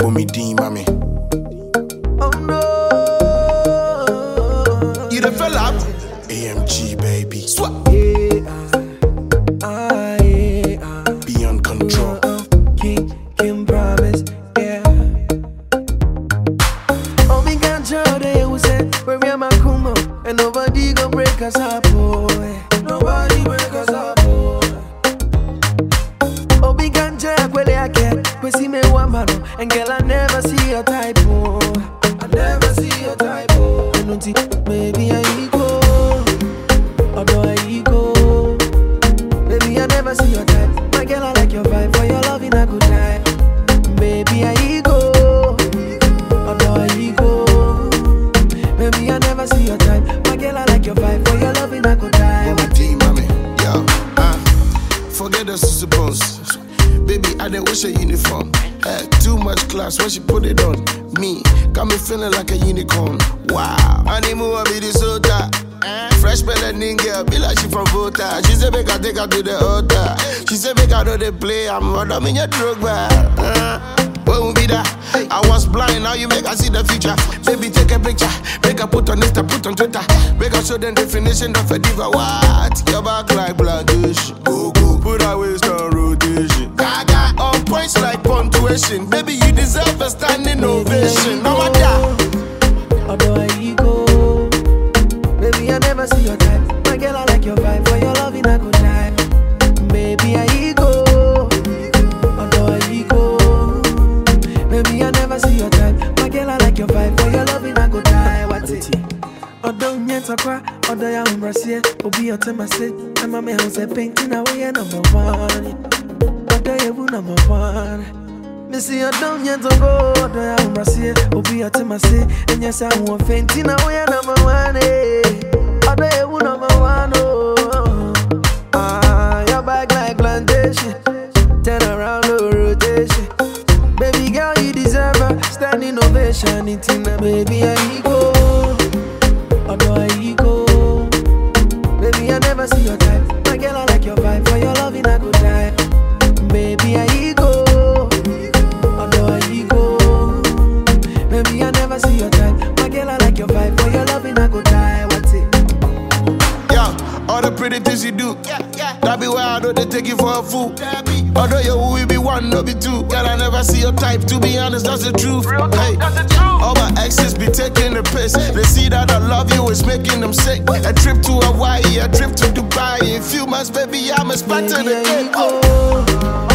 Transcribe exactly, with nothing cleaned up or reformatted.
Bumi D, mommy. Oh no. You the fella? A M G, baby. Swap. Yeah, uh, yeah, uh, Beyond control. uh, King, King promise, yeah. Oh, me can't show they who said, where we are my kumo, and nobody gon' break us up, boy. Nobody break us up, boy. Oh, me can't check where they are get, we see me one man, and girl, I never see your type, oh. I never see your type, oh. I don't think, maybe I go. Although I go, baby, I never see your type. My girl, I like your vibe. For your love in a good time. Baby, I go. Although I go, baby, I never see your type. My girl, I like your vibe. For your love in a good time. Bumi D, mommy. Yo, uh, forget the suppose. Baby, I didn't wish a uniform. Had too much class when she put it on me. Got me feeling like a unicorn. Wow, I need more be this soda. Fresh melanin girl, be like she from Volta. She said make I take her to the altar. She said make I know they play. I'm running in your drug bar. Uh, what will be that? I was blind, now you make I see the future. Baby, take a picture, make I put on Insta, put on Twitter. Make I show them definition of a diva. What? Your back like plantation. Go go, put her waist on rotation. Gaga, on points like punctuation. Baby, you deserve a standing ovation. No matter. Although I go, baby, I never see your type. My girl, I like your vibe. For your love in a good time. Baby, I go. Although I go, baby, I never see your type. My girl, I like your vibe. For your love in a good time. What's it? Although nyeta kwa, although ya umbrasie, obi otemase. Ama me house painting away number one. Although you number one. Missy, I don't yet go. Although ya umbrasie, obi otemase. And yes, I want painting away number one. Although you number one. Oh, ah, your back like plantation. Turn around, no rotation. Baby girl, you deserve a standing ovation. It's in the baby, I go. Although I go, baby, I never see your type. My girl, I like your vibe. For your love in a good time. Baby, I go. Although I go, baby, I never see your type. My girl, I like your vibe. For your love in a good time. What's it? Yeah, all the pretty things you do. Yeah, yeah. That be why I know they take you for a fool. Although you will be one, no be two. Girl, I never see your type. To be honest, that's the truth. Hey, all my exes be taking the piss. They see that I love you, it's making them sick. A trip to Hawaii, a trip to Dubai. In few months, baby, I'm expecting Baby, a kid. I go.